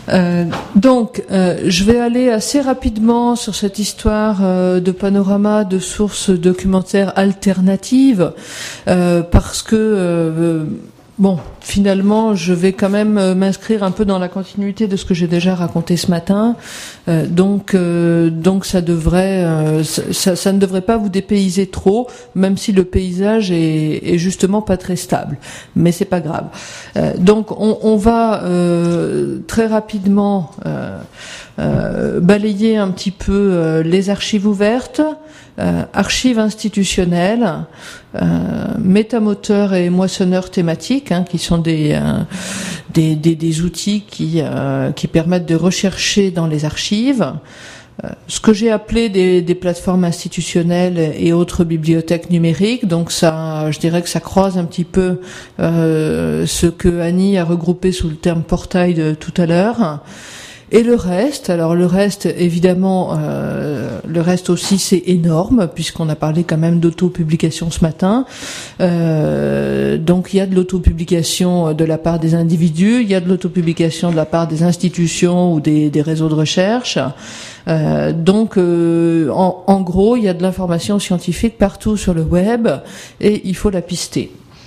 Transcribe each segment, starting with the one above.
Je vais aller assez rapidement sur cette histoire de panorama de sources documentaires alternatives, parce que finalement, je vais quand même m'inscrire un peu dans la continuité de ce que j'ai déjà raconté ce matin. Donc ça ne devrait pas vous dépayser trop, même si le paysage est justement pas très stable. Mais c'est pas grave. On va très rapidement balayer un petit peu les archives ouvertes, archives institutionnelles, métamoteurs et moissonneurs thématiques, qui sont des outils qui permettent de rechercher dans les archives. Ce que j'ai appelé des plateformes institutionnelles et autres bibliothèques numériques, donc ça, je dirais que ça croise un petit peu ce que Annie a regroupé sous le terme portail de tout à l'heure. Et le reste, évidemment, le reste aussi c'est énorme, puisqu'on a parlé quand même d'autopublication ce matin. Donc il y a de l'autopublication de la part des individus, il y a de l'autopublication de la part des institutions ou des réseaux de recherche. En gros, il y a de l'information scientifique partout sur le web et il faut la pister.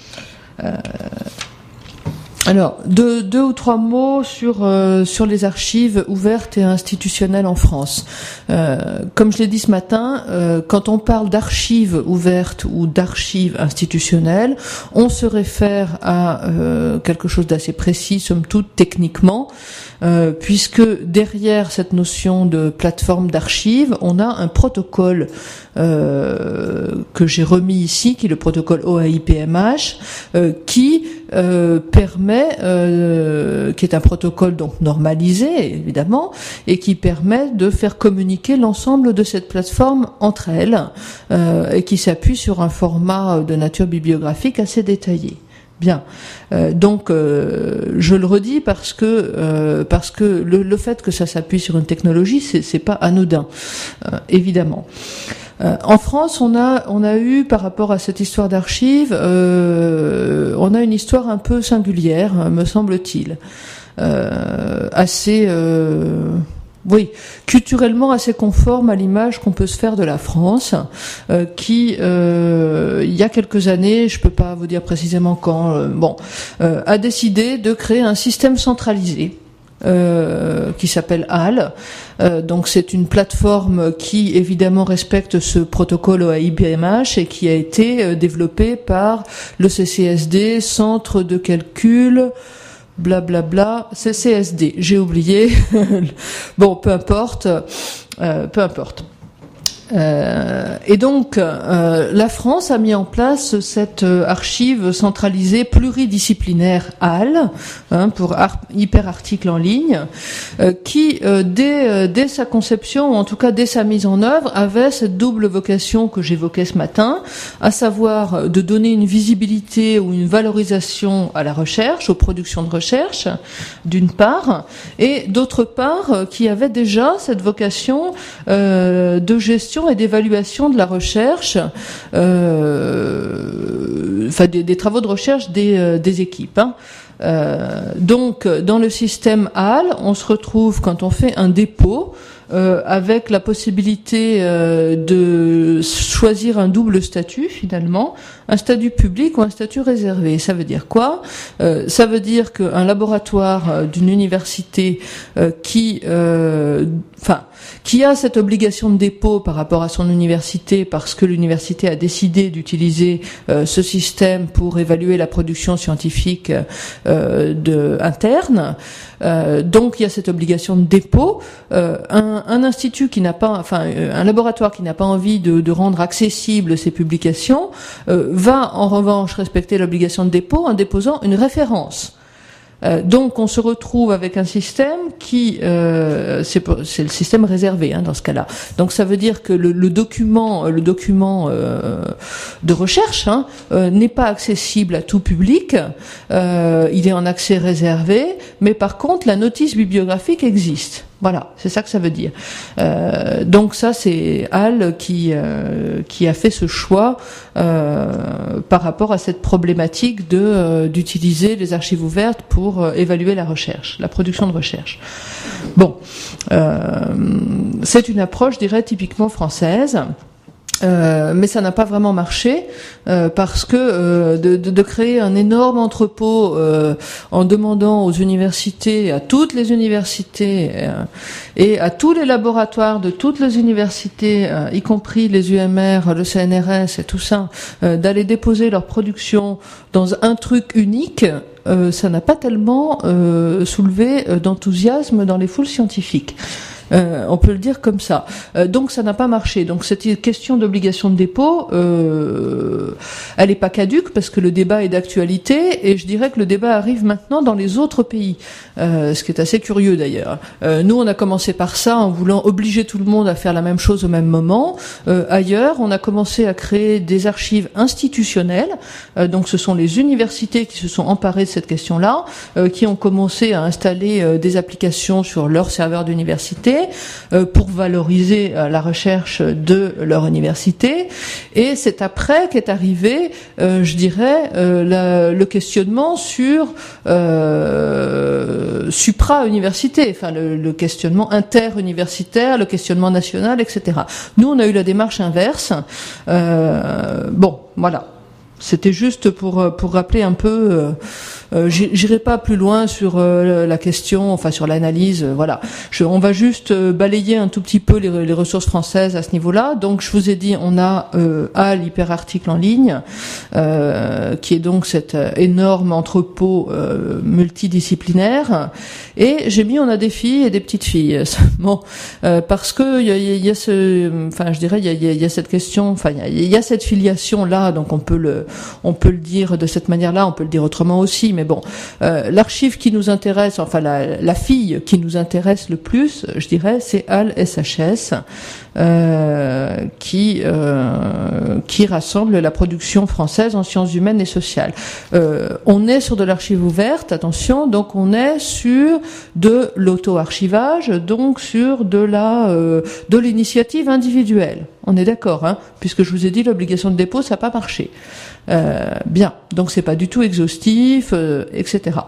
Alors, deux ou trois mots sur les archives ouvertes et institutionnelles en France. Comme je l'ai dit ce matin, quand on parle d'archives ouvertes ou d'archives institutionnelles, on se réfère à quelque chose d'assez précis, somme toute, techniquement, puisque derrière cette notion de plateforme d'archives, on a un protocole que j'ai remis ici, qui est le protocole OAI-PMH, qui permet, qui est un protocole donc normalisé évidemment, et qui permet de faire communiquer l'ensemble de cette plateforme entre elles, et qui s'appuie sur un format de nature bibliographique assez détaillé. Bien, je le redis parce que le fait que ça s'appuie sur une technologie, c'est pas anodin, évidemment. En France, on a eu, par rapport à cette histoire d'archives, on a une histoire un peu singulière, me semble-t-il, culturellement assez conforme à l'image qu'on peut se faire de la France, qui, il y a quelques années, je peux pas vous dire précisément quand, a décidé de créer un système centralisé. Qui s'appelle HAL. Donc c'est une plateforme qui évidemment respecte ce protocole OAI-PMH et qui a été développé par le CCSD, Centre de calcul, blablabla, CCSD. J'ai oublié. Peu importe. La France a mis en place cette archive centralisée pluridisciplinaire HAL, pour hyperarticle en ligne, qui dès sa conception, ou en tout cas dès sa mise en œuvre, avait cette double vocation que j'évoquais ce matin, à savoir de donner une visibilité ou une valorisation à la recherche, aux productions de recherche, d'une part, et d'autre part, qui avait déjà cette vocation de gestion et d'évaluation de la recherche, des travaux de recherche des équipes. Donc, dans le système HAL, on se retrouve quand on fait un dépôt avec la possibilité de choisir un double statut finalement, un statut public ou un statut réservé. Ça veut dire quoi ? Ça veut dire qu'un laboratoire d'une université qui a cette obligation de dépôt par rapport à son université parce que l'université a décidé d'utiliser ce système pour évaluer la production scientifique interne. Donc il y a cette obligation de dépôt. Un institut qui n'a pas, un laboratoire qui n'a pas envie de rendre accessibles ses publications va en revanche respecter l'obligation de dépôt en déposant une référence. Donc on se retrouve avec un système qui c'est le système réservé dans ce cas-là. Donc ça veut dire que le document de recherche n'est pas accessible à tout public, il est en accès réservé, mais par contre la notice bibliographique existe. Voilà, c'est ça que ça veut dire. Donc ça, c'est Hall qui a fait ce choix par rapport à cette problématique d'utiliser les archives ouvertes pour évaluer la recherche, la production de recherche. Bon, c'est une approche, je dirais, typiquement française. Mais ça n'a pas vraiment marché parce que de créer un énorme entrepôt en demandant aux universités, à toutes les universités et à tous les laboratoires de toutes les universités, y compris les UMR, le CNRS et tout ça, d'aller déposer leur production dans un truc unique, ça n'a pas tellement soulevé d'enthousiasme dans les foules scientifiques. On peut le dire comme ça. Donc ça n'a pas marché. Donc cette question d'obligation de dépôt, elle n'est pas caduque parce que le débat est d'actualité et je dirais que le débat arrive maintenant dans les autres pays, ce qui est assez curieux d'ailleurs. Nous on a commencé par ça en voulant obliger tout le monde à faire la même chose au même moment. Ailleurs on a commencé à créer des archives institutionnelles. Donc ce sont les universités qui se sont emparées de cette question-là, qui ont commencé à installer des applications sur leur serveur d'université pour valoriser la recherche de leur université. Et c'est après qu'est arrivé, je dirais, le questionnement sur supra-université, enfin le questionnement interuniversitaire, le questionnement national, etc. Nous, on a eu la démarche inverse. Bon, voilà. C'était juste pour rappeler un peu. J'irai pas plus loin sur la question, enfin sur l'analyse. Voilà. On va juste balayer un tout petit peu les ressources françaises à ce niveau-là. Donc je vous ai dit, on a Hall hyperarticle en ligne, qui est donc cet énorme entrepôt multidisciplinaire. Et j'ai mis, on a des filles et des petites filles. Bon, parce que il y a enfin je dirais il y a cette question, enfin il y a cette filiation là, donc on peut le dire de cette manière-là, on peut le dire autrement aussi, mais bon, l'archive qui nous intéresse, enfin la fille qui nous intéresse le plus, je dirais, c'est Hall SHS, qui rassemble la production française en sciences humaines et sociales. On est sur de l'archive ouverte, attention, donc on est sur de l'auto-archivage, donc sur de l'initiative individuelle. On est d'accord, hein, puisque je vous ai dit l'obligation de dépôt, ça n'a pas marché. Bien, donc c'est pas du tout exhaustif, etc.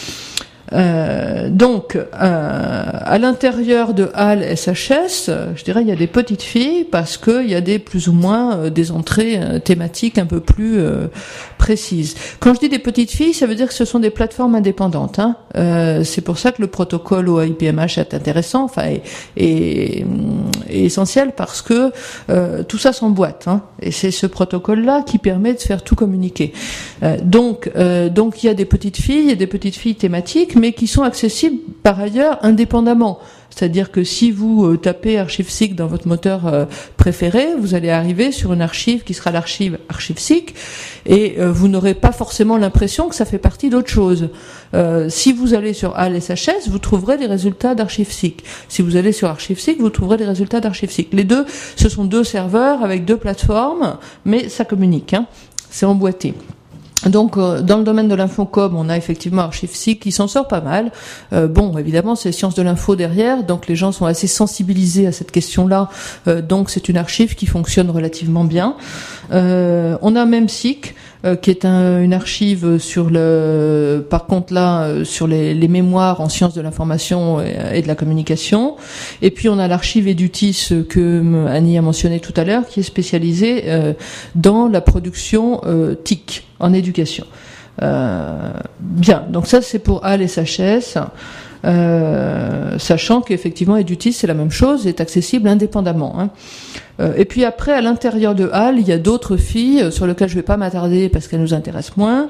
Donc, à l'intérieur de Hall SHS, je dirais il y a des petites filles parce que il y a des plus ou moins des entrées thématiques un peu plus précises. Quand je dis des petites filles, ça veut dire que ce sont des plateformes indépendantes. Hein. C'est pour ça que le protocole OIPMH est intéressant, enfin est essentiel parce que tout ça s'emboîte. Hein, et c'est ce protocole-là qui permet de faire tout communiquer. Donc il y a des petites filles et des petites filles thématiques, mais qui sont accessibles par ailleurs indépendamment. C'est-à-dire que si vous tapez ArchiveSeek dans votre moteur préféré, vous allez arriver sur une archive qui sera l'archive ArchiveSeek et vous n'aurez pas forcément l'impression que ça fait partie d'autre chose. Si vous allez sur Hall SHS, vous trouverez les résultats d'ArchiveSeek. Si vous allez sur ArchiveSeek, vous trouverez les résultats d'ArchiveSeek. Les deux, ce sont deux serveurs avec deux plateformes, mais ça communique, hein. C'est emboîté. Donc, dans le domaine de l'infocom, on a effectivement ArchiveSeek qui s'en sort pas mal. Bon, évidemment, c'est sciences de l'info derrière, donc les gens sont assez sensibilisés à cette question-là. Donc, c'est une archive qui fonctionne relativement bien. On a Memseek, qui est une archive sur par contre là, sur les mémoires en sciences de l'information et de la communication. Et puis, on a l'archive Edutis que Annie a mentionné tout à l'heure, qui est spécialisée dans la production TIC. En éducation. Bien, donc ça c'est pour Hall SHS, sachant qu'effectivement Edutis c'est la même chose, est accessible indépendamment. Hein. Et puis après, à l'intérieur de Hall, il y a d'autres filles sur lesquelles je ne vais pas m'attarder parce qu'elles nous intéressent moins.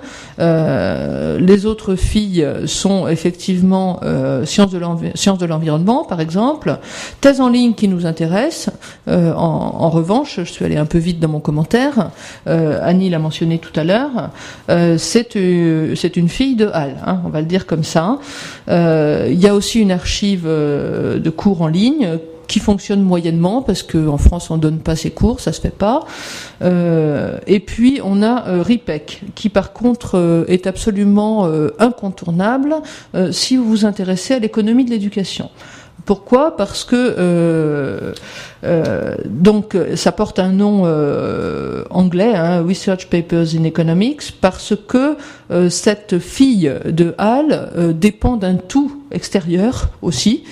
Les autres filles sont effectivement sciences de l'environnement, par exemple. Thèse en ligne qui nous intéresse. En revanche, je suis allée un peu vite dans mon commentaire. Annie l'a mentionné tout à l'heure. C'est une fille de Hall, hein, on va le dire comme ça. Il y a aussi une archive de cours en ligne qui fonctionne moyennement parce que en France on donne pas ces cours, ça se fait pas. Et puis on a RIPEC qui par contre est absolument incontournable si vous vous intéressez à l'économie de l'éducation. Pourquoi ? Parce que donc ça porte un nom anglais, Research Papers in Economics, parce que cette fille de Hall dépend d'un tout extérieur aussi.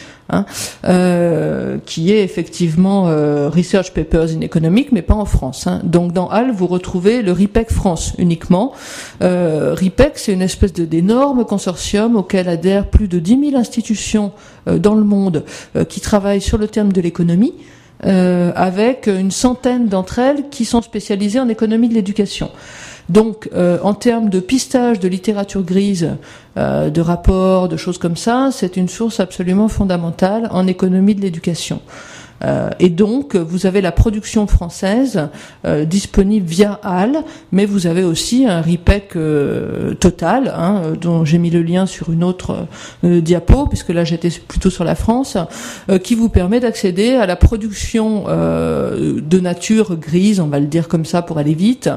Qui est effectivement Research Papers in Economics, mais pas en France. Donc dans HAL, vous retrouvez le RIPEC France uniquement. RIPEC, c'est une espèce d'énorme consortium auquel adhèrent plus de 10 000 institutions dans le monde qui travaillent sur le terme de l'économie, avec une centaine d'entre elles qui sont spécialisées en économie de l'éducation. Donc, en termes de pistage de littérature grise, de rapports, de choses comme ça, c'est une source absolument fondamentale en économie de l'éducation. Et donc, vous avez la production française disponible via HAL, mais vous avez aussi un RIPEC total, dont j'ai mis le lien sur une autre diapo, puisque là j'étais plutôt sur la France, qui vous permet d'accéder à la production de nature grise, on va le dire comme ça pour aller vite.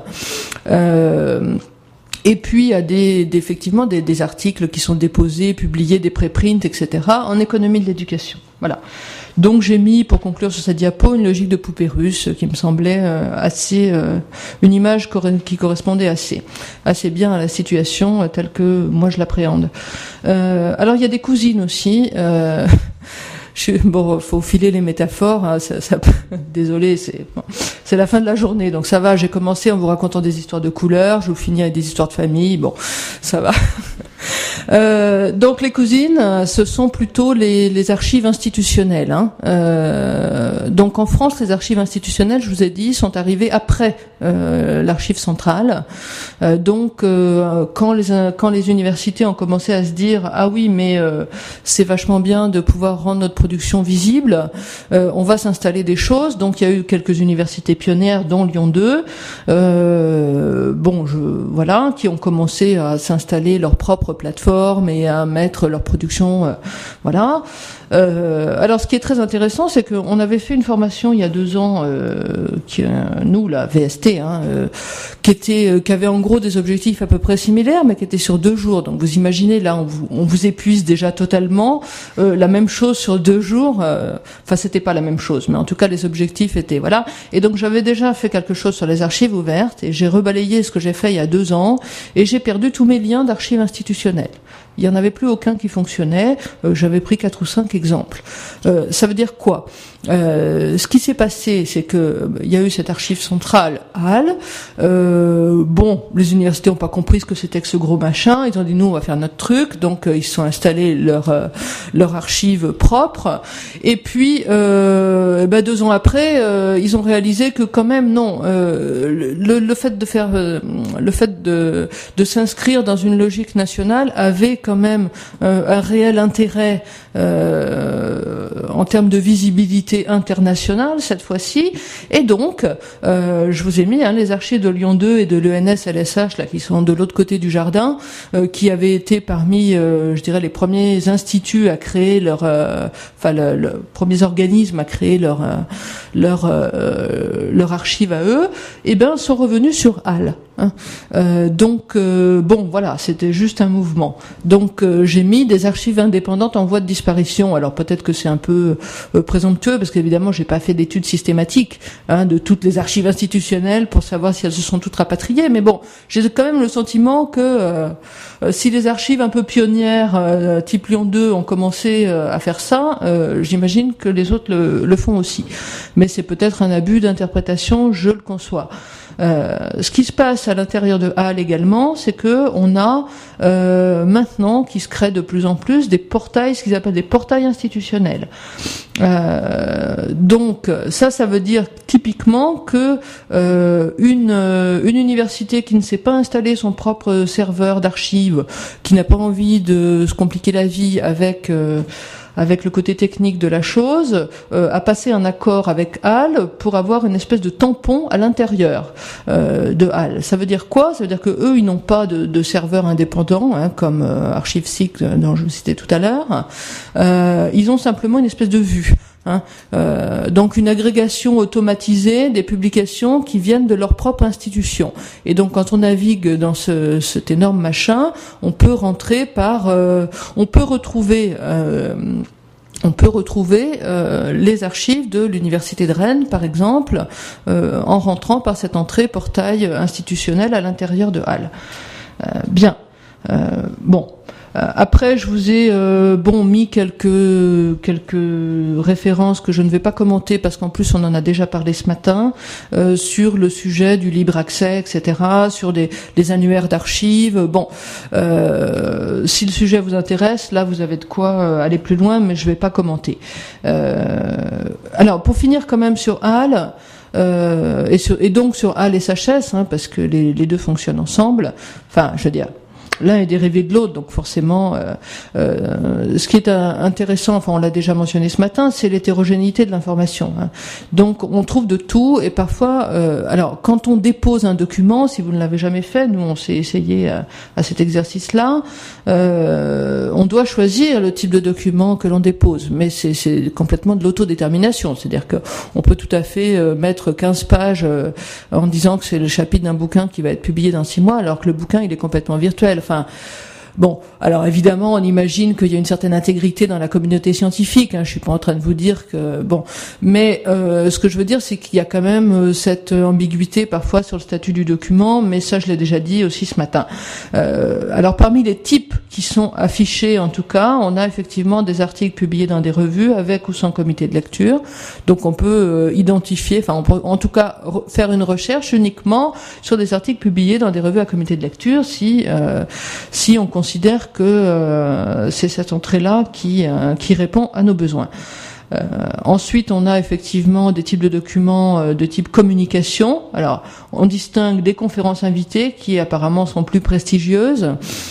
Et puis à effectivement des articles qui sont déposés, publiés, des préprints, etc. en économie de l'éducation. Voilà. Donc j'ai mis, pour conclure sur cette diapo, une logique de poupée russe qui me semblait assez une image qui correspondait assez bien à la situation telle que moi je l'appréhende. Alors il y a des cousines aussi. Bon, faut filer les métaphores. Désolé, c'est la fin de la journée, donc ça va. J'ai commencé en vous racontant des histoires de couleurs, je vous finis avec des histoires de famille. Bon, ça va. Donc les cousines, ce sont plutôt les archives institutionnelles. Donc en France, les archives institutionnelles, je vous ai dit, sont arrivées après l'archive centrale. Donc quand les universités ont commencé à se dire ah oui, mais c'est vachement bien de pouvoir rendre notre production visible, on va s'installer des choses. Donc il y a eu quelques universités pionnières, dont Lyon 2, qui ont commencé à s'installer leur propre plateforme et à mettre leur production, voilà. Alors ce qui est très intéressant, c'est qu'on avait fait une formation il y a 2 ans, nous la VST, qui avait en gros des objectifs à peu près similaires, mais qui était sur 2 jours. Donc vous imaginez, là on vous épuise déjà totalement. La même chose sur 2 jours. Enfin c'était pas la même chose, mais en tout cas les objectifs étaient voilà. Et donc j'avais déjà fait quelque chose sur les archives ouvertes et j'ai rebalayé ce que j'ai fait il y a 2 ans et j'ai perdu tous mes liens d'archives institutionnelles. Il y en avait plus aucun qui fonctionnait. J'avais pris 4 ou 5 exemples. Ça veut dire quoi ? Ce qui s'est passé, c'est que il y a eu cette archive centrale à HAL. Les universités n'ont pas compris ce que c'était que ce gros machin. Ils ont dit nous on va faire notre truc. Donc ils se sont installés leur archive propre. Et puis 2 ans après, ils ont réalisé que quand même non. Le fait de faire, le fait de s'inscrire dans une logique nationale avait quand même un réel intérêt en termes de visibilité internationale cette fois-ci. Et donc, je vous ai mis les archives de Lyon 2 et de l'ENS-LSH là qui sont de l'autre côté du jardin, qui avaient été parmi, je dirais, les premiers instituts à créer le premiers organismes à créer leur archive à eux, et sont revenus sur HAL. Voilà, c'était juste un mouvement. Donc j'ai mis des archives indépendantes en voie de disparition. Alors peut-être que c'est un peu présomptueux parce qu'évidemment j'ai pas fait d'études systématiques de toutes les archives institutionnelles pour savoir si elles se sont toutes rapatriées. Mais bon, j'ai quand même le sentiment que si les archives un peu pionnières type Lyon 2 ont commencé à faire ça, j'imagine que les autres le font aussi. Mais c'est peut-être un abus d'interprétation, je le conçois. Ce qui se passe à l'intérieur de HAL également, c'est que on a maintenant qui se créent de plus en plus des portails, ce qu'ils appellent des portails institutionnels. Donc ça veut dire typiquement que une université qui ne s'est pas installé son propre serveur d'archives, qui n'a pas envie de se compliquer la vie avec le côté technique de la chose, a passé un accord avec HAL pour avoir une espèce de tampon à l'intérieur de HAL. Ça veut dire quoi ? Ça veut dire que eux, ils n'ont pas de serveur indépendant, comme ArchiveSeek dont je vous citais tout à l'heure. Ils ont simplement une espèce de vue. Donc une agrégation automatisée des publications qui viennent de leur propre institution. Et donc quand on navigue dans cet énorme machin, on peut rentrer on peut retrouver on peut retrouver les archives de l'université de Rennes, par exemple, en rentrant par cette entrée portail institutionnel à l'intérieur de Halle. Bien. Bon. Après, je vous ai mis quelques références que je ne vais pas commenter parce qu'en plus on en a déjà parlé ce matin sur le sujet du libre accès, etc., sur les annuaires d'archives. Bon, si le sujet vous intéresse, là vous avez de quoi aller plus loin, mais je vais pas commenter. Alors, pour finir quand même sur Halle. Et donc sur Halle et SHS, parce que les deux fonctionnent ensemble. Enfin, je veux dire. L'un est dérivé de l'autre, donc forcément, ce qui est intéressant, on l'a déjà mentionné ce matin, c'est l'hétérogénéité de l'information. Donc, on trouve de tout, et parfois, alors, quand on dépose un document, si vous ne l'avez jamais fait, nous, on s'est essayé à cet exercice-là, on doit choisir le type de document que l'on dépose, mais c'est complètement de l'autodétermination, c'est-à-dire que on peut tout à fait mettre 15 pages en disant que c'est le chapitre d'un bouquin qui va être publié dans 6 mois, alors que le bouquin, il est complètement virtuel. Enfin, bon, alors évidemment, on imagine qu'il y a une certaine intégrité dans la communauté scientifique. Je suis pas en train de vous dire que bon, mais ce que je veux dire, c'est qu'il y a quand même cette ambiguïté parfois sur le statut du document. Mais ça, je l'ai déjà dit aussi ce matin. Alors, parmi les types qui sont affichés, en tout cas, on a effectivement des articles publiés dans des revues avec ou sans comité de lecture. Donc, on peut identifier, on peut en tout cas faire une recherche uniquement sur des articles publiés dans des revues à comité de lecture si on considère que c'est cette entrée-là qui répond à nos besoins. Ensuite, on a effectivement des types de documents de type communication. Alors, on distingue des conférences invitées qui apparemment sont plus prestigieuses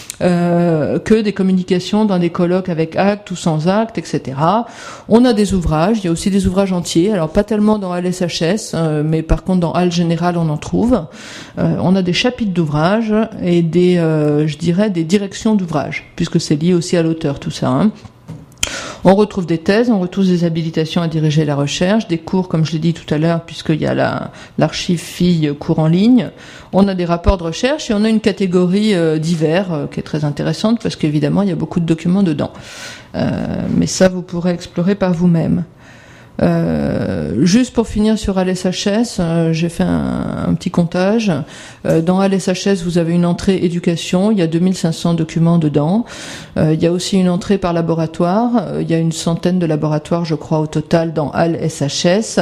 que des communications dans des colloques avec actes ou sans actes, etc. On a des ouvrages, il y a aussi des ouvrages entiers, alors pas tellement dans Halle SHS, mais par contre dans Halle Générale on en trouve. On a des chapitres d'ouvrages et des directions d'ouvrages, puisque c'est lié aussi à l'auteur tout ça. On retrouve des thèses, on retrouve des habilitations à diriger la recherche, des cours, comme je l'ai dit tout à l'heure, puisqu'il y a l'archive FII cours en ligne. On a des rapports de recherche et on a une catégorie divers qui est très intéressante parce qu'évidemment, il y a beaucoup de documents dedans. Mais ça, vous pourrez explorer par vous-même. Juste pour finir sur Halle SHS, j'ai fait un petit comptage. Dans Halle SHS, vous avez une entrée éducation, il y a 2500 documents dedans. Il y a aussi une entrée par laboratoire, il y a une centaine de laboratoires, je crois, au total dans Halle SHS.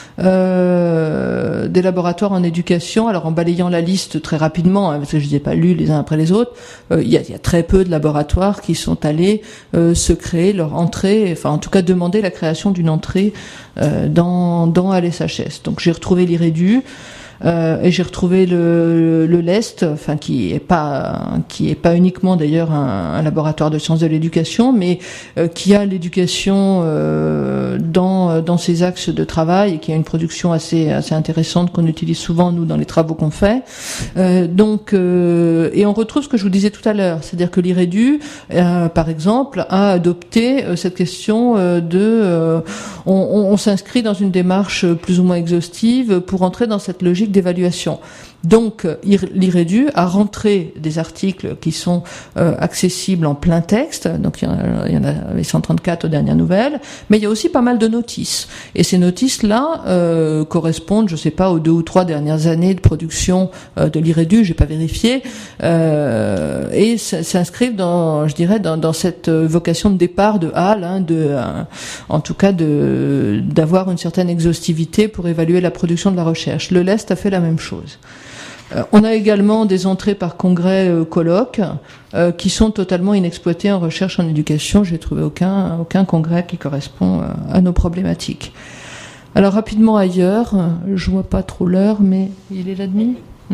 Des laboratoires en éducation, alors en balayant la liste très rapidement, parce que je ne les ai pas lus les uns après les autres, il y a très peu de laboratoires qui sont allés se créer leur entrée, en tout cas demander la création d'une entrée dans Halle SHS. Donc j'ai retrouvé l'IREDU et j'ai retrouvé le LEST, qui est pas uniquement d'ailleurs un laboratoire de sciences de l'éducation, mais qui a l'éducation dans ses axes de travail et qui a une production assez intéressante qu'on utilise souvent nous dans les travaux qu'on fait. Et on retrouve ce que je vous disais tout à l'heure, c'est-à-dire que l'IREDU, par exemple, a adopté cette question on s'inscrit dans une démarche plus ou moins exhaustive pour entrer dans cette logique d'évaluation. Donc, l'IREDU a rentré des articles qui sont accessibles en plein texte, donc il y en a 134 aux dernières nouvelles, mais il y a aussi pas mal de notices. Et ces notices-là correspondent, je sais pas, aux 2 ou 3 dernières années de production de l'IREDU, j'ai pas vérifié, et s'inscrivent dans cette vocation de départ de Halle, en tout cas d'avoir une certaine exhaustivité pour évaluer la production de la recherche. Le LEST a fait la même chose. On a également des entrées par congrès colloques qui sont totalement inexploitées en recherche en éducation. J'ai trouvé aucun congrès qui correspond à nos problématiques. Alors rapidement ailleurs, je vois pas trop l'heure, mais il est la demi.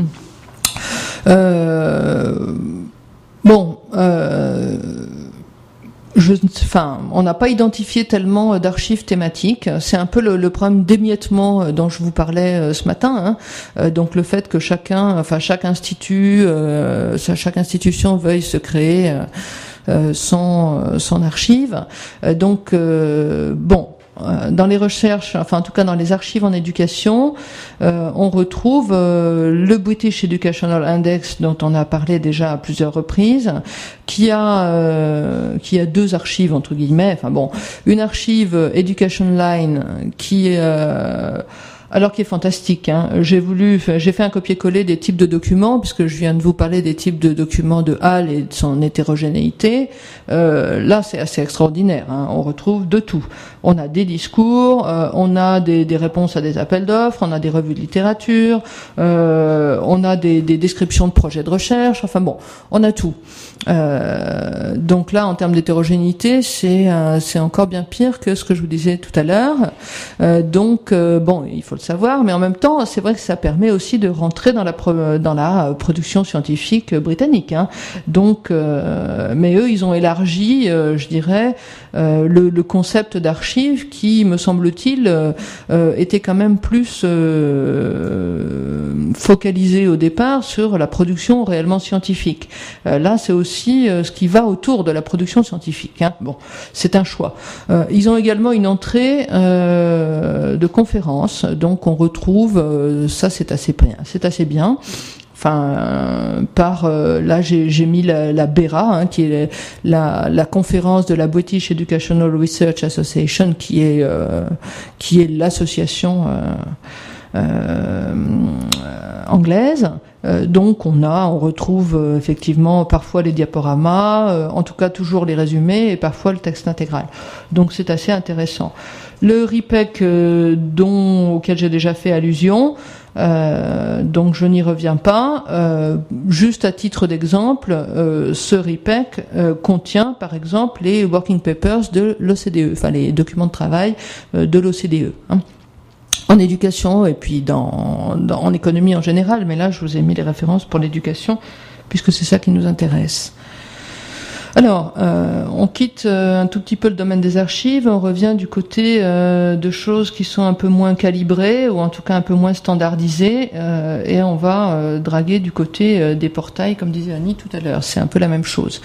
On n'a pas identifié tellement d'archives thématiques. C'est un peu le problème d'émiettement dont je vous parlais ce matin. Donc le fait que chaque institution veuille se créer son archive. dans les recherches, enfin en tout cas dans les archives en éducation, on retrouve le British Educational Index dont on a parlé déjà à plusieurs reprises, qui a deux archives entre guillemets. Enfin bon, une archive Education Line qui est fantastique. J'ai fait un copier-coller des types de documents, puisque je viens de vous parler des types de documents de Hall et de son hétérogénéité. Là, c'est assez extraordinaire. On retrouve de tout. On a des discours, on a des réponses à des appels d'offres, on a des revues de littérature, on a des descriptions de projets de recherche. Enfin bon, on a tout. Donc là, en termes d'hétérogénéité, c'est encore bien pire que ce que je vous disais tout à l'heure. Donc bon, il faut le savoir, mais en même temps, c'est vrai que ça permet aussi de rentrer dans la production scientifique britannique. Donc, mais eux, ils ont élargi, je dirais, le concept d'archive qui, me semble-t-il, était quand même plus focalisé au départ sur la production réellement scientifique. Là, c'est aussi ce qui va autour de la production scientifique. Bon, c'est un choix. Ils ont également une entrée de conférences, donc on retrouve ça, c'est assez bien. Enfin, là j'ai mis la BERA, qui est la conférence de la British Educational Research Association, qui est l'association anglaise. Donc on retrouve effectivement parfois les diaporamas, en tout cas toujours les résumés et parfois le texte intégral. Donc c'est assez intéressant. Le RIPEC auquel j'ai déjà fait allusion, donc je n'y reviens pas. Juste à titre d'exemple, ce RIPEC contient par exemple les working papers de l'OCDE, enfin les documents de travail de l'OCDE. En éducation et puis en économie en général, mais là je vous ai mis les références pour l'éducation puisque c'est ça qui nous intéresse. Alors, on quitte un tout petit peu le domaine des archives, on revient du côté de choses qui sont un peu moins calibrées ou en tout cas un peu moins standardisées, et on va draguer du côté des portails, comme disait Annie tout à l'heure. C'est un peu la même chose.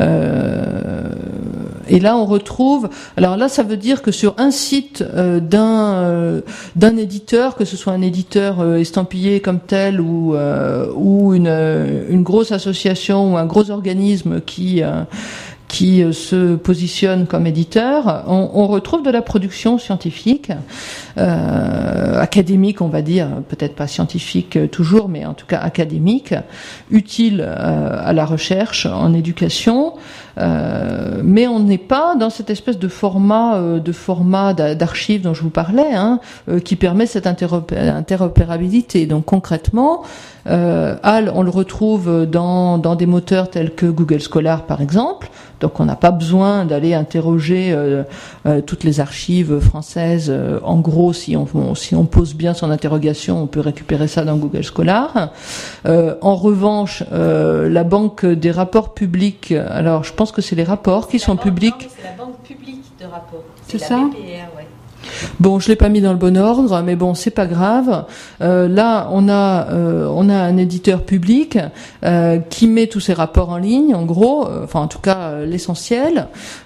Et là, on retrouve. Alors là, ça veut dire que sur un site d'un éditeur, que ce soit un éditeur estampillé comme tel ou une grosse association ou un gros organisme qui se positionne comme éditeur, on retrouve de la production scientifique, académique, on va dire, peut-être pas scientifique toujours, mais en tout cas académique, utile à la recherche en éducation. Mais on n'est pas dans cette espèce de format d'archives dont je vous parlais, qui permet cette interopérabilité. Donc concrètement, HAL, on le retrouve dans des moteurs tels que Google Scholar par exemple. Donc on n'a pas besoin d'aller interroger toutes les archives françaises. En gros, si on pose bien son interrogation, on peut récupérer ça dans Google Scholar. En revanche, la banque des rapports publics, alors je pense que c'est les rapports qui sont publics. Non, c'est la banque publique de rapports. C'est la ça BPR, ouais. Bon, je l'ai pas mis dans le bon ordre, mais bon, c'est pas grave. Là, on a un éditeur public qui met tous ses rapports en ligne, en gros, enfin en tout cas l'essentiel.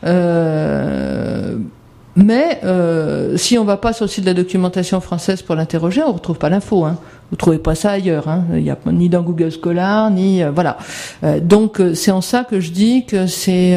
Mais si on va pas sur le site de la documentation française pour l'interroger, on retrouve pas l'info. Vous trouvez pas ça ailleurs. Il y a ni dans Google Scholar, ni voilà. Donc c'est en ça que je dis que c'est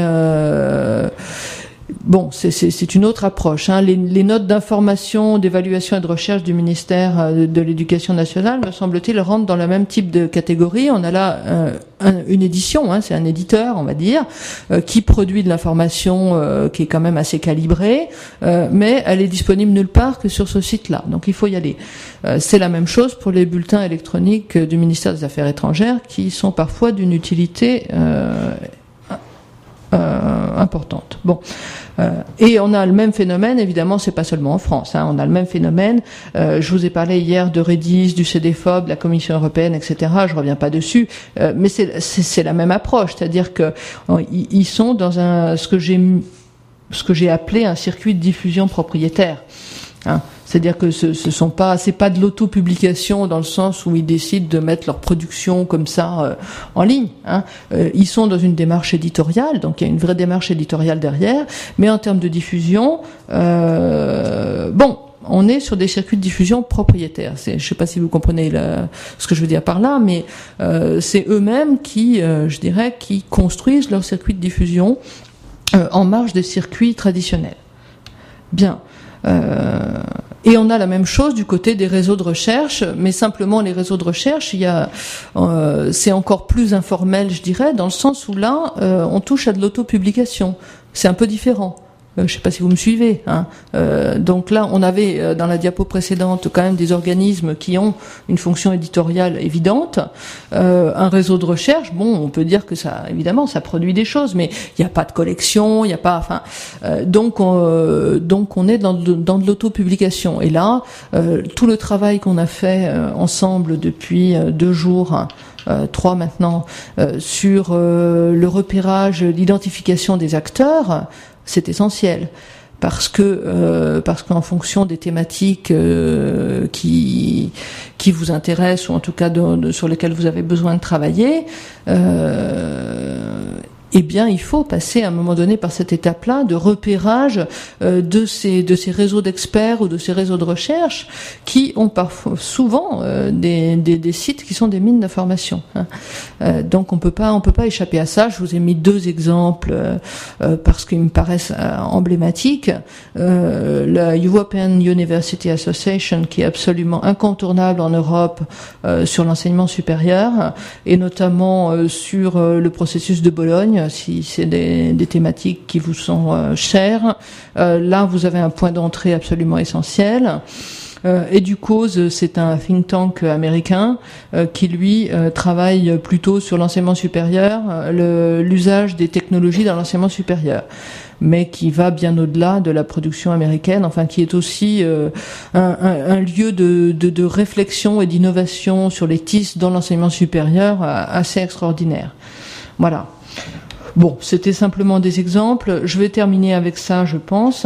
bon, c'est une autre approche. Les notes d'information, d'évaluation et de recherche du ministère de l'Éducation nationale, me semble-t-il, rentrent dans le même type de catégorie. On a là une édition, c'est un éditeur, on va dire, qui produit de l'information qui est quand même assez calibrée, mais elle est disponible nulle part que sur ce site-là. Donc il faut y aller. C'est la même chose pour les bulletins électroniques du ministère des Affaires étrangères, qui sont parfois d'une utilité importante. Bon, et on a le même phénomène, évidemment, c'est pas seulement en France. On a le même phénomène. Je vous ai parlé hier de Redis, du CDFOP, de la Commission européenne, etc. Je reviens pas dessus, mais c'est la même approche, c'est-à-dire que ils sont dans ce que j'ai appelé un circuit de diffusion propriétaire. C'est-à-dire que c'est pas de l'auto-publication dans le sens où ils décident de mettre leur production comme ça en ligne. Hein. Ils sont dans une démarche éditoriale, donc il y a une vraie démarche éditoriale derrière. Mais en termes de diffusion, on est sur des circuits de diffusion propriétaires. Je ne sais pas si vous comprenez ce que je veux dire par là, mais c'est eux-mêmes qui construisent leur circuit de diffusion en marge des circuits traditionnels. Bien. Et on a la même chose du côté des réseaux de recherche, mais simplement les réseaux de recherche, c'est encore plus informel, je dirais, dans le sens où là, on touche à de l'autopublication. C'est un peu différent. Je ne sais pas si vous me suivez. Hein. Donc là, on avait dans la diapo précédente quand même des organismes qui ont une fonction éditoriale évidente. Un réseau de recherche, on peut dire que ça, évidemment, ça produit des choses, mais il n'y a pas de collection, il n'y a pas. Donc on est dans de l'autopublication. Et là, tout le travail qu'on a fait ensemble depuis 2 jours. 3 maintenant, sur le repérage, l'identification des acteurs, c'est essentiel. Parce qu'en fonction des thématiques qui vous intéressent, ou en tout cas sur lesquelles vous avez besoin de travailler, eh bien, il faut passer à un moment donné par cette étape-là de repérage de ces réseaux d'experts ou de ces réseaux de recherche qui ont souvent des sites qui sont des mines d'information. Hein. Donc, on peut pas échapper à ça. Je vous ai mis 2 exemples parce qu'ils me paraissent emblématiques. La European University Association, qui est absolument incontournable en Europe sur l'enseignement supérieur, et notamment sur le processus de Bologne. Si c'est des thématiques qui vous sont chères, là vous avez un point d'entrée absolument essentiel. EduCause, c'est un think tank américain qui lui travaille plutôt sur l'enseignement supérieur, l'usage des technologies dans l'enseignement supérieur, mais qui va bien au-delà de la production américaine, enfin qui est aussi un lieu de réflexion et d'innovation sur les TIS dans l'enseignement supérieur assez extraordinaire. Voilà. Bon, c'était simplement des exemples. Je vais terminer avec ça, je pense.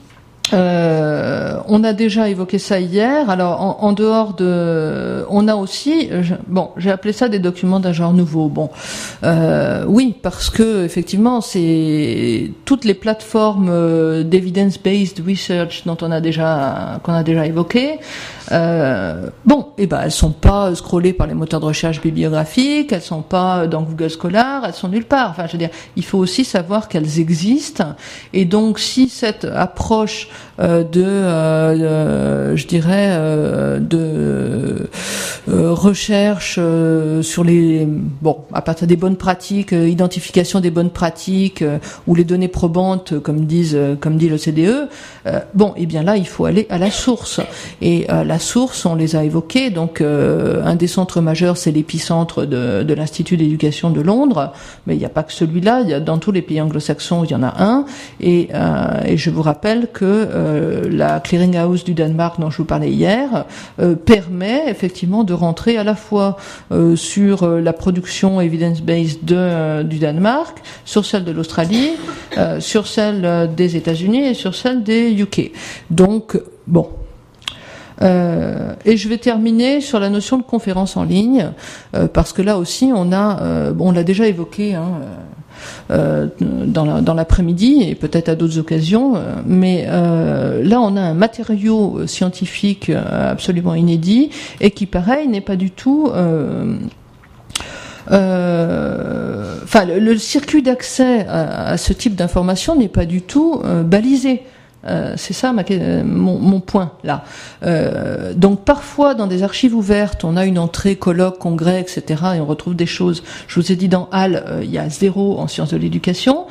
On a déjà évoqué ça hier. Alors, en dehors on a aussi, j'ai appelé ça des documents d'un genre nouveau. Oui, parce que effectivement, c'est toutes les plateformes d'evidence-based research qu'on a déjà évoquées. Elles sont pas scrollées par les moteurs de recherche bibliographiques, elles sont pas dans Google Scholar, elles sont nulle part. Enfin, je veux dire, il faut aussi savoir qu'elles existent. Et donc, si cette approche de recherche sur à partir des bonnes pratiques, identification des bonnes pratiques ou les données probantes, comme dit le CDE, eh bien là, il faut aller à la source. Et la source, on les a évoquées. Donc, un des centres majeurs, c'est l'épicentre de l'Institut d'éducation de Londres, mais il n'y a pas que celui-là. Dans tous les pays anglo-saxons, il y en a un. Et je vous rappelle que la clearinghouse du Danemark dont je vous parlais hier permet effectivement de rentrer à la fois sur la production evidence-based du Danemark, sur celle de l'Australie, sur celle des États-Unis et sur celle des UK. Donc, et je vais terminer sur la notion de conférence en ligne, parce que là aussi on l'a déjà évoqué dans l'après-midi et peut-être à d'autres occasions, mais là on a un matériau scientifique absolument inédit et qui, pareil, n'est pas du tout le circuit d'accès à ce type d'information n'est pas du tout balisé. C'est ça mon point là. Donc parfois dans des archives ouvertes, on a une entrée colloque, congrès, etc. et on retrouve des choses. Je vous ai dit dans HAL, il y a 0 en sciences de l'éducation.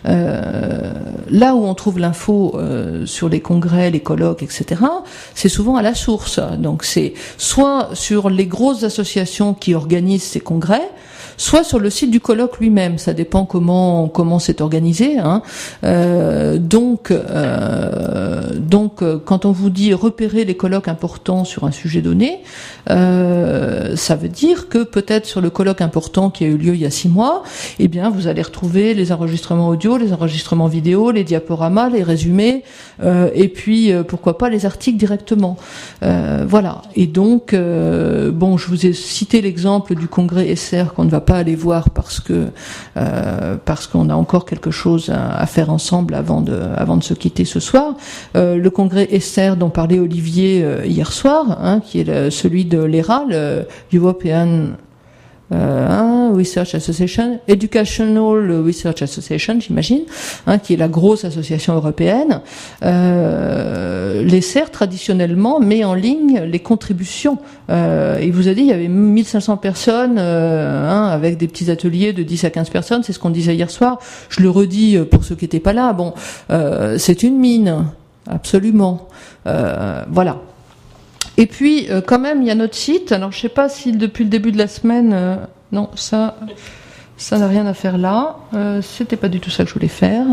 Là où on trouve l'info sur les congrès, les colloques, etc. c'est souvent à la source. Donc c'est soit sur les grosses associations qui organisent ces congrès, soit sur le site du colloque lui-même. Ça dépend comment c'est organisé. Hein. Donc, quand on vous dit repérer les colloques importants sur un sujet donné, ça veut dire que peut-être sur le colloque important qui a eu lieu il y a 6 mois, eh bien, vous allez retrouver les enregistrements audio, les enregistrements vidéo, les diaporamas, les résumés, et puis pourquoi pas les articles directement. Voilà. Et donc, je vous ai cité l'exemple du congrès ESSER qu'on ne va pas aller voir parce qu'on a encore quelque chose à faire ensemble avant de se quitter ce soir. Le congrès ESSER dont parlait Olivier hier soir, hein, qui est celui de l'ERA, le European Research Association, Educational Research Association, j'imagine, hein, qui est la grosse association européenne. L'ESSER traditionnellement met en ligne les contributions. Il vous a dit il y avait 1500 personnes, avec des petits ateliers de 10 à 15 personnes, c'est ce qu'on disait hier soir. Je le redis pour ceux qui n'étaient pas là. Bon, c'est une mine, absolument. Voilà. Et puis, quand même, il y a notre site. Alors, je sais pas si depuis le début de la semaine... non, ça n'a rien à faire là. C'était pas du tout ça que je voulais faire.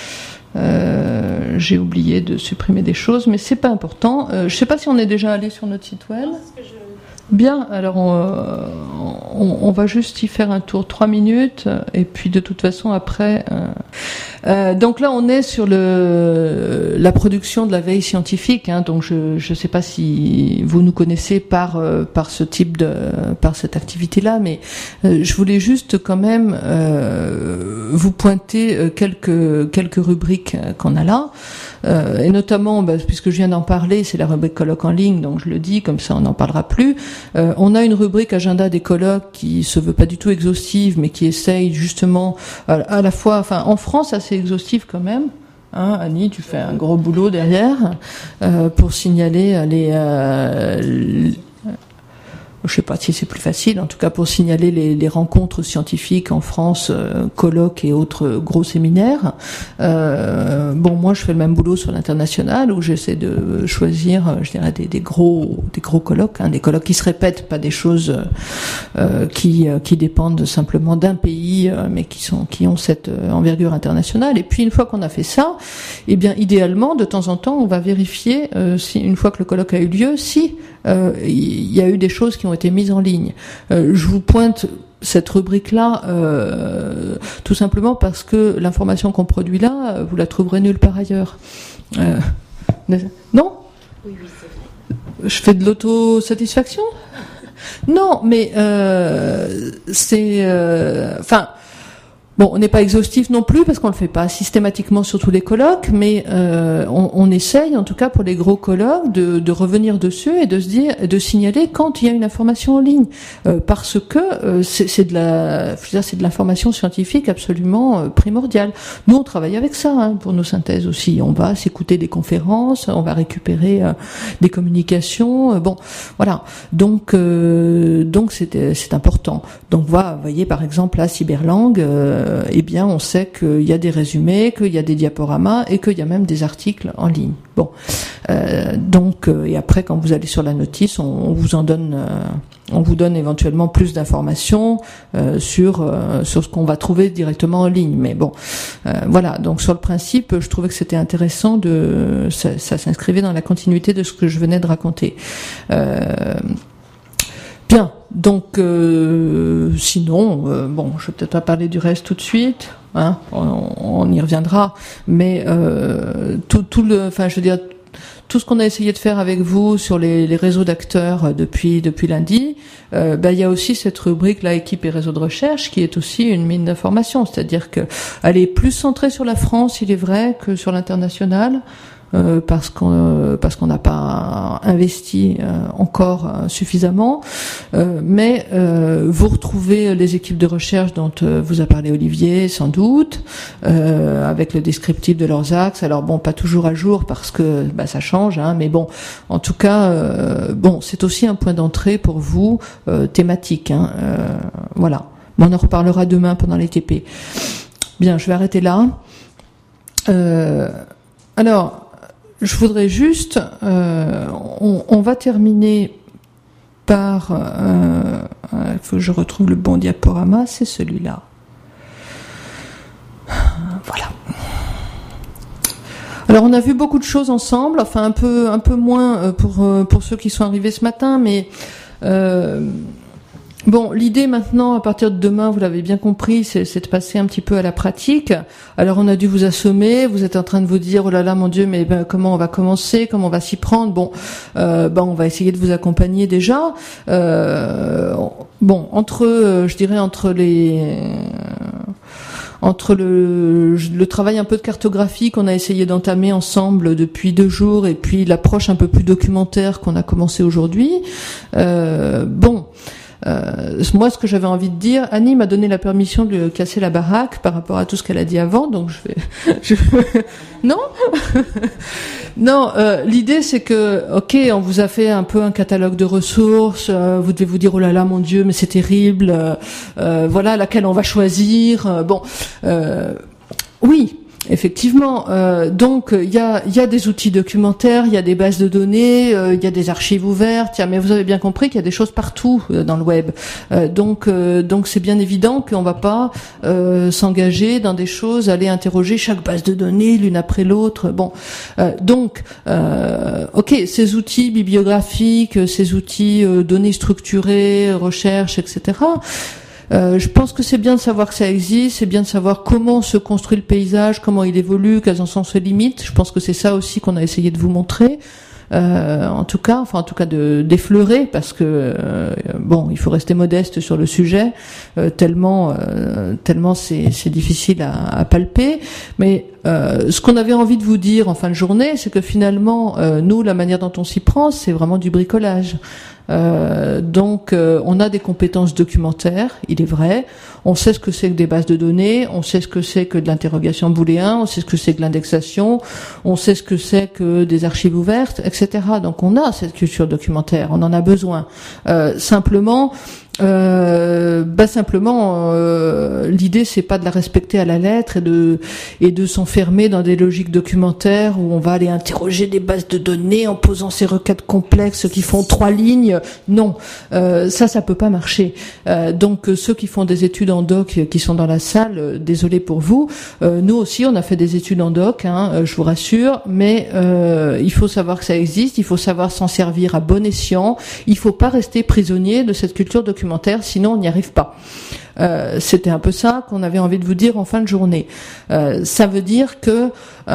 J'ai oublié de supprimer des choses, mais c'est pas important. Je sais pas si on est déjà allé sur notre site web. Bien, alors on va juste y faire un tour 3 minutes, et puis de toute façon après... donc là on est sur la production de la veille scientifique, hein, donc je sais pas si vous nous connaissez par cette activité-là, mais je voulais juste quand même vous pointer quelques rubriques qu'on a là. Et notamment, puisque je viens d'en parler, c'est la rubrique colloque en ligne, donc je le dis, comme ça on n'en parlera plus. On a une rubrique agenda des colloques qui se veut pas du tout exhaustive, mais qui essaye justement à la fois, enfin en France assez exhaustive quand même. Hein, Annie, tu fais un gros boulot derrière pour signaler je sais pas si c'est plus facile, en tout cas pour signaler les rencontres scientifiques en France, colloques et autres gros séminaires. Moi je fais le même boulot sur l'international où j'essaie de choisir, je dirais, des gros colloques, hein, des colloques qui se répètent, pas des choses qui dépendent simplement d'un pays, mais qui ont cette envergure internationale. Et puis une fois qu'on a fait ça, eh bien idéalement de temps en temps on va vérifier si une fois que le colloque a eu lieu, si il y a eu des choses qui ont été mises en ligne. Je vous pointe cette rubrique-là tout simplement parce que l'information qu'on produit là, vous la trouverez nulle part ailleurs. Non ? Oui, c'est vrai. Je fais de l'autosatisfaction ? Non, mais bon, on n'est pas exhaustif non plus parce qu'on le fait pas systématiquement sur tous les colloques, mais on essaye, en tout cas pour les gros colloques, de revenir dessus et de se dire, de signaler quand il y a une information en ligne, parce que c'est de l'information scientifique absolument primordiale. Nous, on travaille avec ça, hein, pour nos synthèses aussi. On va s'écouter des conférences, on va récupérer des communications. Bon, voilà. Donc c'est important. Donc vous voyez par exemple là, Cyberlang. Eh bien, on sait qu'il y a des résumés, qu'il y a des diaporamas et qu'il y a même des articles en ligne. Bon, et après, quand vous allez sur la notice, on vous donne éventuellement plus d'informations sur ce qu'on va trouver directement en ligne. Mais bon, voilà. Donc sur le principe, je trouvais que c'était intéressant ça s'inscrivait dans la continuité de ce que je venais de raconter. Bien, donc sinon, je vais peut-être pas parler du reste tout de suite, hein, on y reviendra, mais tout ce qu'on a essayé de faire avec vous sur les réseaux d'acteurs depuis lundi, il y a aussi cette rubrique là, équipe et réseau de recherche, qui est aussi une mine d'informations, c'est-à-dire que elle est plus centrée sur la France, il est vrai, que sur l'international. Parce qu'on n'a pas investi encore suffisamment, mais vous retrouvez les équipes de recherche dont vous a parlé Olivier sans doute, avec le descriptif de leurs axes. Alors bon, pas toujours à jour parce que ça change, hein, mais bon, en tout cas, c'est aussi un point d'entrée pour vous thématique, hein, voilà. Mais on en reparlera demain pendant les TP. Bien, je vais arrêter là. Alors. Je voudrais juste, on va terminer par Il faut que je retrouve le bon diaporama, c'est celui-là. Voilà. Alors on a vu beaucoup de choses ensemble, enfin un peu moins pour ceux qui sont arrivés ce matin, mais bon, l'idée maintenant, à partir de demain, vous l'avez bien compris, c'est de passer un petit peu à la pratique. Alors on a dû vous assommer, vous êtes en train de vous dire, oh là là, mon Dieu, mais comment on va commencer, comment on va s'y prendre. Bon, on va essayer de vous accompagner déjà. Bon, entre le travail un peu de cartographie qu'on a essayé d'entamer ensemble depuis 2 jours et puis l'approche un peu plus documentaire qu'on a commencé aujourd'hui, moi, ce que j'avais envie de dire, Annie m'a donné la permission de casser la baraque par rapport à tout ce qu'elle a dit avant, donc non, non. L'idée, c'est que, ok, on vous a fait un peu un catalogue de ressources. Vous devez vous dire, oh là là, mon Dieu, mais c'est terrible. Voilà, laquelle on va choisir. Oui. Effectivement, donc il y a des outils documentaires, il y a des bases de données, il y a des archives ouvertes, mais vous avez bien compris qu'il y a des choses partout dans le web. Donc c'est bien évident qu'on va pas s'engager dans des choses, aller interroger chaque base de données l'une après l'autre. Bon, ok, ces outils bibliographiques, ces outils données structurées, recherche, etc. Je pense que c'est bien de savoir que ça existe, c'est bien de savoir comment se construit le paysage, comment il évolue, quelles en sont ses limites. Je pense que c'est ça aussi qu'on a essayé de vous montrer. En tout cas d'effleurer, parce que il faut rester modeste sur le sujet, tellement c'est difficile à palper. Mais ce qu'on avait envie de vous dire en fin de journée, c'est que finalement, nous, la manière dont on s'y prend, c'est vraiment du bricolage. On a des compétences documentaires, il est vrai. On sait ce que c'est que des bases de données, on sait ce que c'est que de l'interrogation booléen, on sait ce que c'est que l'indexation, on sait ce que c'est que des archives ouvertes, etc. Donc on a cette culture documentaire, on en a besoin. Simplement, l'idée c'est pas de la respecter à la lettre et de s'enfermer dans des logiques documentaires où on va aller interroger des bases de données en posant ces requêtes complexes qui font 3 lignes. Non, ça peut pas marcher. Donc ceux qui font des études en doc qui sont dans la salle, désolé pour vous. Nous aussi on a fait des études en doc, je vous rassure, mais il faut savoir que ça existe, il faut savoir s'en servir à bon escient. Il faut pas rester prisonnier de cette culture documentaire, sinon on n'y arrive pas. C'était un peu ça qu'on avait envie de vous dire en fin de journée. Ça veut dire que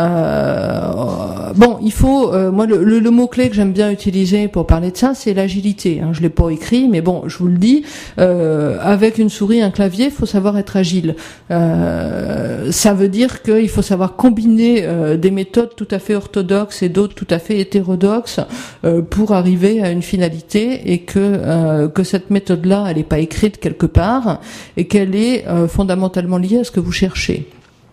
il faut moi le mot clé que j'aime bien utiliser pour parler de ça, c'est l'agilité. Je l'ai pas écrit, mais bon, je vous le dis. Avec une souris, un clavier, il faut savoir être agile. Ça veut dire qu'il faut savoir combiner des méthodes tout à fait orthodoxes et d'autres tout à fait hétérodoxes pour arriver à une finalité, et que cette méthode-là, elle n'est pas écrite quelque part, et qu'elle est fondamentalement liée à ce que vous cherchez.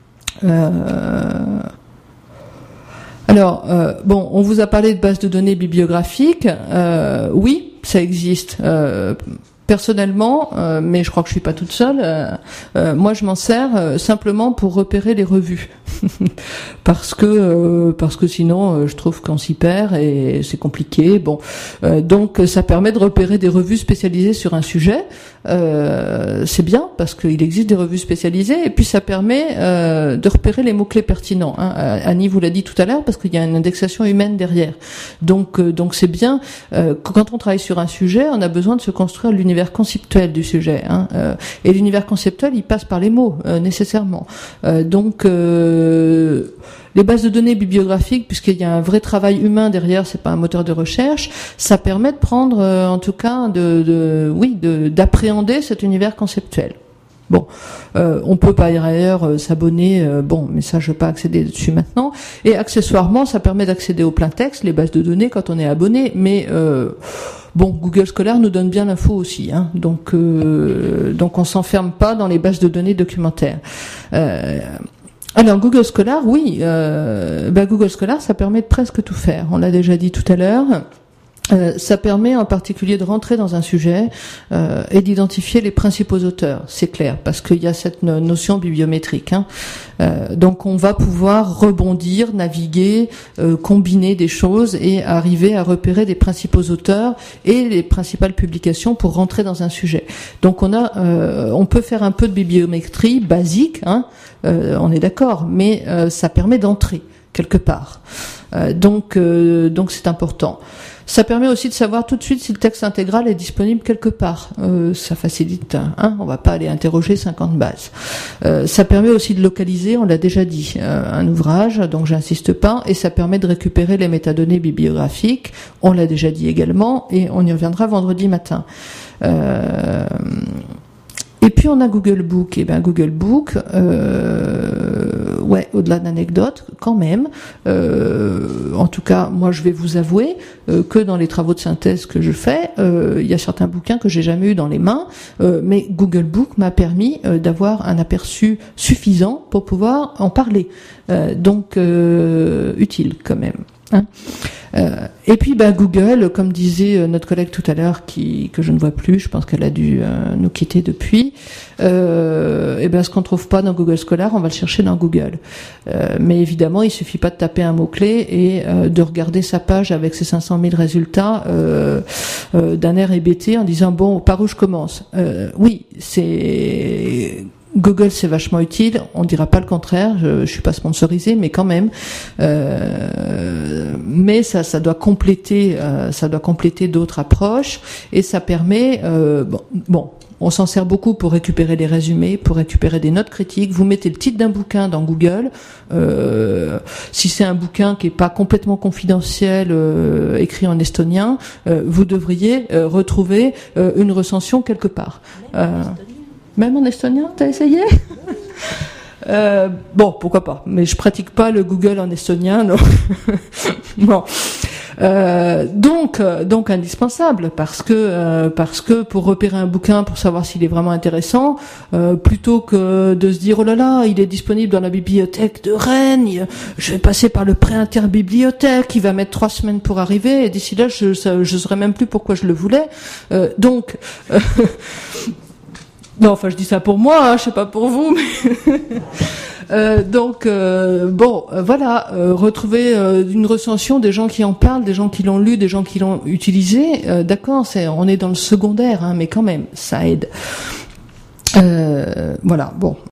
On vous a parlé de bases de données bibliographiques. Oui, ça existe. Personnellement, mais je crois que je suis pas toute seule, moi je m'en sers simplement pour repérer les revues. parce que sinon je trouve qu'on s'y perd et c'est compliqué. Donc ça permet de repérer des revues spécialisées sur un sujet. C'est bien parce qu'il existe des revues spécialisées, et puis ça permet de repérer les mots-clés pertinents. Annie vous l'a dit tout à l'heure, parce qu'il y a une indexation humaine derrière. Donc c'est bien. Quand on travaille sur un sujet, on a besoin de se construire l'univers conceptuel du sujet. Et l'univers conceptuel, il passe par les mots, nécessairement. Les bases de données bibliographiques, puisqu'il y a un vrai travail humain derrière, c'est pas un moteur de recherche, ça permet de prendre, en tout cas, d'appréhender cet univers conceptuel. On peut par ailleurs s'abonner, mais ça je vais pas accéder dessus maintenant. Et accessoirement, ça permet d'accéder au plein texte, les bases de données quand on est abonné, mais Google Scholar nous donne bien l'info aussi, donc on s'enferme pas dans les bases de données documentaires. Alors Google Scholar, oui, Google Scholar, ça permet de presque tout faire. On l'a déjà dit tout à l'heure. Ça permet en particulier de rentrer dans un sujet et d'identifier les principaux auteurs, c'est clair, parce qu'il y a cette notion bibliométrique. Donc on va pouvoir rebondir, naviguer, combiner des choses et arriver à repérer des principaux auteurs et les principales publications pour rentrer dans un sujet. Donc on peut faire un peu de bibliométrie basique, on est d'accord, mais ça permet d'entrer quelque part. Donc c'est important. Ça permet aussi de savoir tout de suite si le texte intégral est disponible quelque part. Ça facilite, on va pas aller interroger 50 bases. Ça permet aussi de localiser, on l'a déjà dit, un ouvrage, donc j'insiste pas, et ça permet de récupérer les métadonnées bibliographiques, on l'a déjà dit également, et on y reviendra vendredi matin. Et puis on a Google Book. Et bien Google Book, au-delà d'anecdotes, quand même. En tout cas, moi je vais vous avouer que dans les travaux de synthèse que je fais, il y a certains bouquins que j'ai jamais eu dans les mains, mais Google Book m'a permis d'avoir un aperçu suffisant pour pouvoir en parler. Donc utile quand même. Et puis Google, comme disait notre collègue tout à l'heure, que je ne vois plus, je pense qu'elle a dû nous quitter depuis, ce qu'on trouve pas dans Google Scholar, on va le chercher dans Google. Mais évidemment, il suffit pas de taper un mot-clé et de regarder sa page avec ses 500 000 résultats d'un air hébété en disant bon, par où je commence. Oui, c'est... Google, c'est vachement utile, on dira pas le contraire, je suis pas sponsorisée, mais quand même, mais ça doit compléter d'autres approches, et ça permet, on s'en sert beaucoup pour récupérer les résumés, pour récupérer des notes critiques. Vous mettez le titre d'un bouquin dans Google. Si c'est un bouquin qui est pas complètement confidentiel, écrit en estonien, vous devriez retrouver une recension quelque part. Même en estonien, t'as essayé? Bon, pourquoi pas. Mais je pratique pas le Google en estonien, non. Bon. Donc indispensable parce que pour repérer un bouquin, pour savoir s'il est vraiment intéressant, plutôt que de se dire oh là là, il est disponible dans la bibliothèque de Rennes, je vais passer par le pré-interbibliothèque, il va mettre 3 semaines pour arriver, et d'ici là je saurais même plus pourquoi je le voulais. Non, enfin, je dis ça pour moi, je sais pas pour vous, mais retrouver une recension des gens qui en parlent, des gens qui l'ont lu, des gens qui l'ont utilisé. D'accord, on est dans le secondaire, mais quand même, ça aide. Bon.